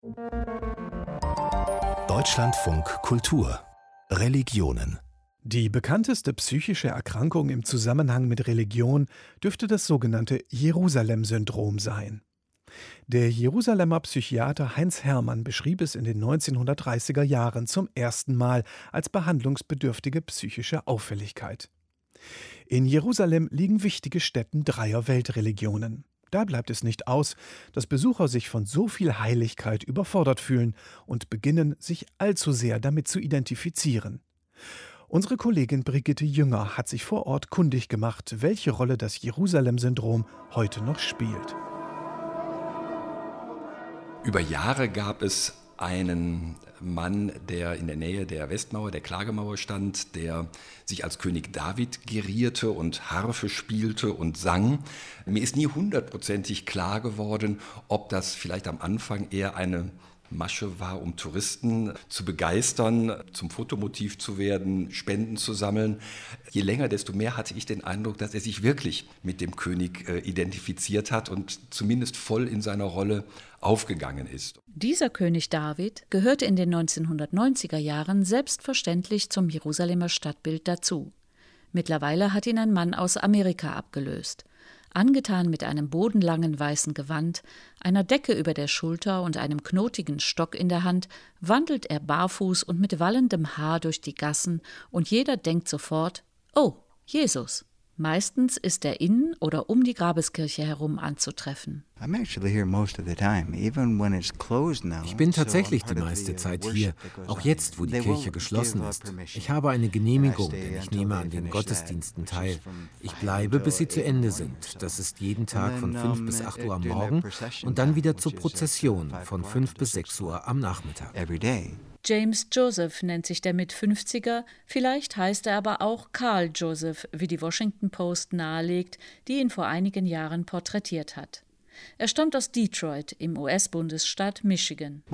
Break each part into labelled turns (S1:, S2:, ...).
S1: Deutschlandfunk Kultur Religionen.
S2: Die bekannteste psychische Erkrankung im Zusammenhang mit Religion dürfte das sogenannte Jerusalem-Syndrom sein. Der Jerusalemer Psychiater Heinz Herrmann beschrieb es in den 1930er Jahren zum ersten Mal als behandlungsbedürftige psychische Auffälligkeit. In Jerusalem liegen wichtige Stätten dreier Weltreligionen. Da bleibt es nicht aus, dass Besucher sich von so viel Heiligkeit überfordert fühlen und beginnen, sich allzu sehr damit zu identifizieren. Unsere Kollegin Brigitte Jünger hat sich vor Ort kundig gemacht, welche Rolle das Jerusalem-Syndrom heute noch spielt.
S3: Über Jahre gab es einen Mann, der in der Nähe der Westmauer, der Klagemauer stand, der sich als König David gerierte und Harfe spielte und sang. Mir ist nie hundertprozentig klar geworden, ob das vielleicht am Anfang eher eine Masche war, um Touristen zu begeistern, zum Fotomotiv zu werden, Spenden zu sammeln. Je länger, desto mehr hatte ich den Eindruck, dass er sich wirklich mit dem König identifiziert hat und zumindest voll in seiner Rolle aufgegangen ist.
S4: Dieser König David gehörte in den 1990er Jahren selbstverständlich zum Jerusalemer Stadtbild dazu. Mittlerweile hat ihn ein Mann aus Amerika abgelöst. Angetan mit einem bodenlangen weißen Gewand, einer Decke über der Schulter und einem knotigen Stock in der Hand, wandelt er barfuß und mit wallendem Haar durch die Gassen und jeder denkt sofort, oh, Jesus. Meistens ist er in oder um die Grabeskirche herum anzutreffen.
S5: Ich bin tatsächlich die meiste Zeit hier, auch jetzt, wo die Kirche geschlossen ist. Ich habe eine Genehmigung, denn ich nehme an den Gottesdiensten teil. Ich bleibe, bis sie zu Ende sind. Das ist jeden Tag von 5 bis 8 Uhr am Morgen und dann wieder zur Prozession von 5 bis 6 Uhr am Nachmittag.
S4: James Joseph nennt sich der Mit-50er, vielleicht heißt er aber auch Karl Joseph, wie die Washington Post nahelegt, die ihn vor einigen Jahren porträtiert hat. Er stammt aus Detroit im US-Bundesstaat Michigan.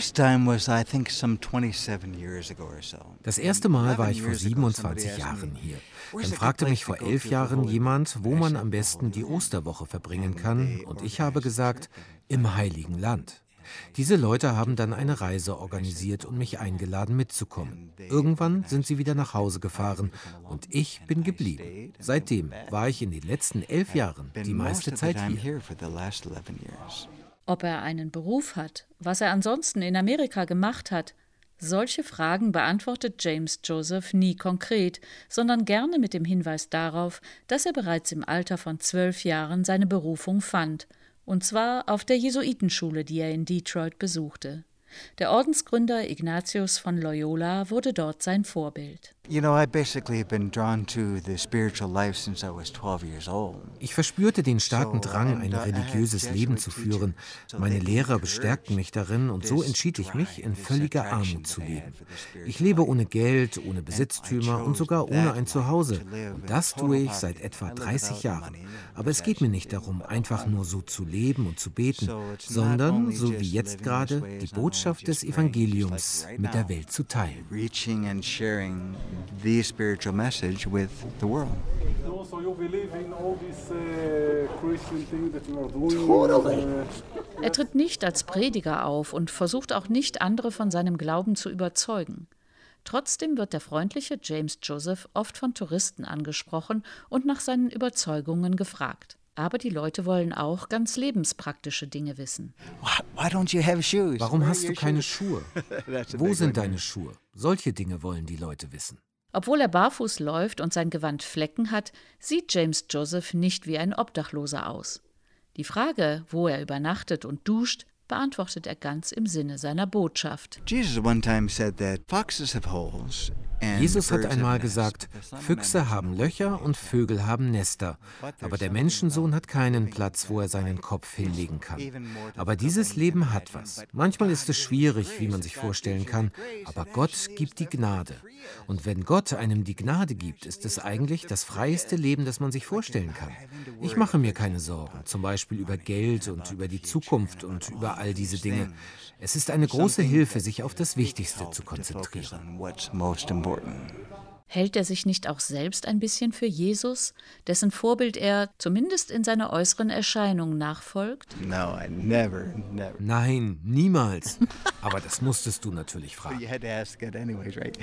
S5: Das erste Mal war ich vor 27 Jahren hier. Dann fragte mich vor 11 Jahren jemand, wo man am besten die Osterwoche verbringen kann, und ich habe gesagt, im Heiligen Land. Diese Leute haben dann eine Reise organisiert und mich eingeladen mitzukommen. Irgendwann sind sie wieder nach Hause gefahren und ich bin geblieben. Seitdem war ich in den letzten 11 Jahren die meiste Zeit hier.
S4: Ob er einen Beruf hat, was er ansonsten in Amerika gemacht hat, solche Fragen beantwortet James Joseph nie konkret, sondern gerne mit dem Hinweis darauf, dass er bereits im Alter von 12 Jahren seine Berufung fand. Und zwar auf der Jesuitenschule, die er in Detroit besuchte. Der Ordensgründer Ignatius von Loyola wurde dort sein Vorbild.
S5: Ich verspürte den starken Drang, ein religiöses Leben zu führen. Meine Lehrer bestärkten mich darin und so entschied ich mich, in völliger Armut zu leben. Ich lebe ohne Geld, ohne Besitztümer und sogar ohne ein Zuhause. Und das tue ich seit etwa 30 Jahren. Aber es geht mir nicht darum, einfach nur so zu leben und zu beten, sondern, so wie jetzt gerade, die Botschaft des Evangeliums mit der Welt zu teilen.
S6: The spiritual message with the world.
S7: So you believe in all these Christian things that you are doing?
S4: Er tritt nicht als Prediger auf und versucht auch nicht, andere von seinem Glauben zu überzeugen. Trotzdem wird der freundliche James Joseph oft von Touristen angesprochen und nach seinen Überzeugungen gefragt. Aber die Leute wollen auch ganz lebenspraktische Dinge wissen.
S5: Warum hast du keine Schuhe? Wo sind deine Schuhe? Solche Dinge wollen die Leute wissen.
S4: Obwohl er barfuß läuft und sein Gewand Flecken hat, sieht James Joseph nicht wie ein Obdachloser aus. Die Frage, wo er übernachtet und duscht, beantwortet er ganz im Sinne seiner Botschaft.
S5: Jesus hat einmal gesagt, Füchse haben Löcher und Vögel haben Nester, aber der Menschensohn hat keinen Platz, wo er seinen Kopf hinlegen kann. Aber dieses Leben hat was. Manchmal ist es schwierig, wie man sich vorstellen kann, aber Gott gibt die Gnade. Und wenn Gott einem die Gnade gibt, ist es eigentlich das freieste Leben, das man sich vorstellen kann. Ich mache mir keine Sorgen, zum Beispiel über Geld und über die Zukunft und über all diese Dinge. Es ist eine große Hilfe, sich auf das Wichtigste zu konzentrieren.
S4: Hält er sich nicht auch selbst ein bisschen für Jesus, dessen Vorbild er zumindest in seiner äußeren Erscheinung nachfolgt?
S6: No, I never.
S5: Nein, niemals. Aber das musstest du natürlich fragen.
S6: You had to ask it anyways, right?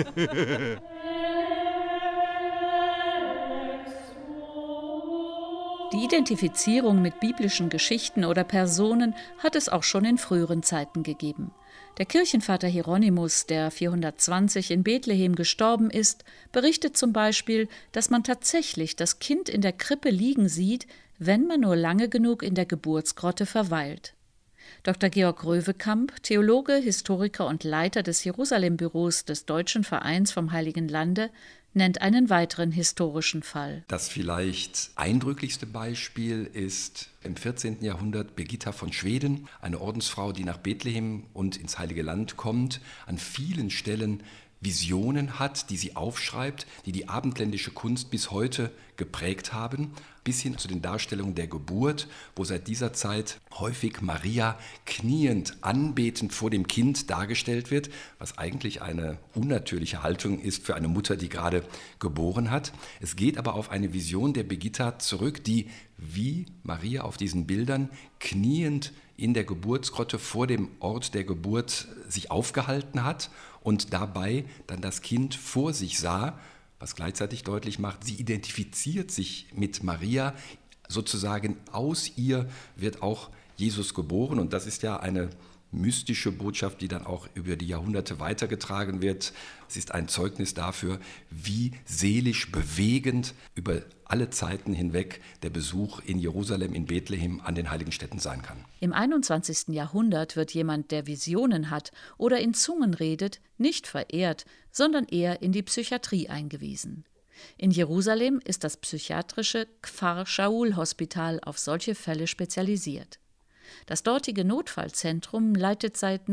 S4: Die Identifizierung mit biblischen Geschichten oder Personen hat es auch schon in früheren Zeiten gegeben. Der Kirchenvater Hieronymus, der 420 in Bethlehem gestorben ist, berichtet zum Beispiel, dass man tatsächlich das Kind in der Krippe liegen sieht, wenn man nur lange genug in der Geburtsgrotte verweilt. Dr. Georg Röwekamp, Theologe, Historiker und Leiter des Jerusalem-Büros des Deutschen Vereins vom Heiligen Lande, nennt einen weiteren historischen Fall.
S3: Das vielleicht eindrücklichste Beispiel ist im 14. Jahrhundert Birgitta von Schweden, eine Ordensfrau, die nach Bethlehem und ins Heilige Land kommt, an vielen Stellen Visionen hat, die sie aufschreibt, die die abendländische Kunst bis heute geprägt haben, bis hin zu den Darstellungen der Geburt, wo seit dieser Zeit häufig Maria kniend, anbetend vor dem Kind dargestellt wird, was eigentlich eine unnatürliche Haltung ist für eine Mutter, die gerade geboren hat. Es geht aber auf eine Vision der Birgitta zurück, die wie Maria auf diesen Bildern kniend in der Geburtsgrotte vor dem Ort der Geburt sich aufgehalten hat und dabei dann das Kind vor sich sah, was gleichzeitig deutlich macht, sie identifiziert sich mit Maria, sozusagen aus ihr wird auch Jesus geboren. Und das ist ja eine mystische Botschaft, die dann auch über die Jahrhunderte weitergetragen wird. Es ist ein Zeugnis dafür, wie seelisch bewegend über alle Zeiten hinweg der Besuch in Jerusalem, in Bethlehem an den heiligen Städten sein kann.
S4: Im 21. Jahrhundert wird jemand, der Visionen hat oder in Zungen redet, nicht verehrt, sondern eher in die Psychiatrie eingewiesen. In Jerusalem ist das psychiatrische Kfar Shaul Hospital auf solche Fälle spezialisiert. Das dortige Notfallzentrum leitet seit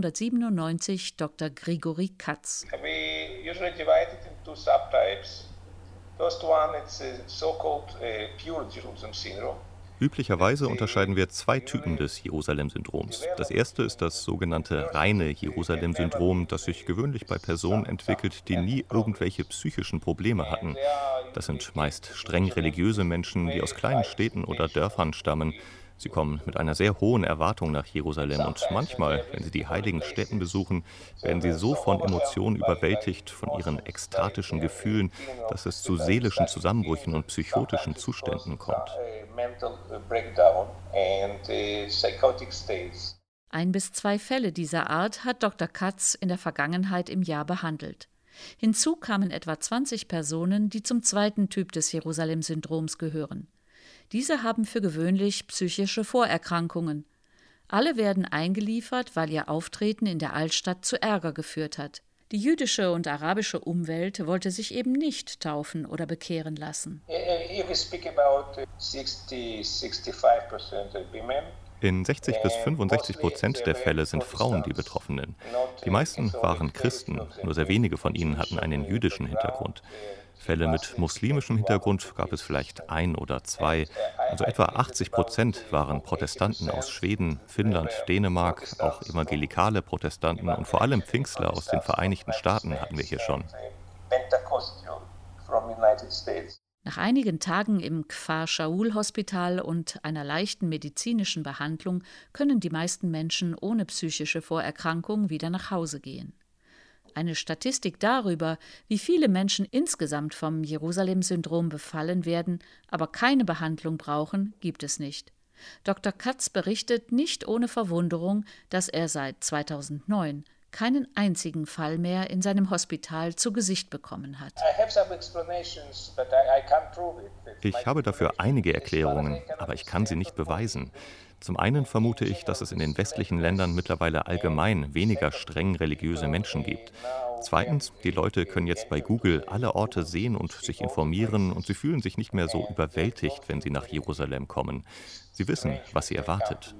S4: 1997 Dr. Grigori Katz.
S8: We usually divide it into subtypes. First one is so-called pure Jerusalem syndrome.
S9: Üblicherweise unterscheiden wir zwei Typen des Jerusalem-Syndroms. Das erste ist das sogenannte reine Jerusalem-Syndrom, das sich gewöhnlich bei Personen entwickelt, die nie irgendwelche psychischen Probleme hatten. Das sind meist streng religiöse Menschen, die aus kleinen Städten oder Dörfern stammen. Sie kommen mit einer sehr hohen Erwartung nach Jerusalem und manchmal, wenn sie die heiligen Stätten besuchen, werden sie so von Emotionen überwältigt, von ihren ekstatischen Gefühlen, dass es zu seelischen Zusammenbrüchen und psychotischen Zuständen kommt.
S4: 1 bis 2 Fälle dieser Art hat Dr. Katz in der Vergangenheit im Jahr behandelt. Hinzu kamen etwa 20 Personen, die zum zweiten Typ des Jerusalem-Syndroms gehören. Diese haben für gewöhnlich psychische Vorerkrankungen. Alle werden eingeliefert, weil ihr Auftreten in der Altstadt zu Ärger geführt hat. Die jüdische und arabische Umwelt wollte sich eben nicht taufen oder bekehren lassen.
S9: In 60-65% der Fälle sind Frauen die Betroffenen. Die meisten waren Christen, nur sehr wenige von ihnen hatten einen jüdischen Hintergrund. Fälle mit muslimischem Hintergrund gab es vielleicht 1 oder 2. Also etwa 80% waren Protestanten aus Schweden, Finnland, Dänemark, auch evangelikale Protestanten und vor allem Pfingstler aus den Vereinigten Staaten hatten wir hier schon.
S4: Nach einigen Tagen im Kfar Shaul Hospital und einer leichten medizinischen Behandlung können die meisten Menschen ohne psychische Vorerkrankung wieder nach Hause gehen. Eine Statistik darüber, wie viele Menschen insgesamt vom Jerusalem-Syndrom befallen werden, aber keine Behandlung brauchen, gibt es nicht. Dr. Katz berichtet nicht ohne Verwunderung, dass er seit 2009 keinen einzigen Fall mehr in seinem Hospital zu Gesicht bekommen hat.
S9: Ich habe dafür einige Erklärungen, aber ich kann sie nicht beweisen. Zum einen vermute ich, dass es in den westlichen Ländern mittlerweile allgemein weniger streng religiöse Menschen gibt. Zweitens, die Leute können jetzt bei Google alle Orte sehen und sich informieren und sie fühlen sich nicht mehr so überwältigt, wenn sie nach Jerusalem kommen. Sie wissen, was sie erwartet.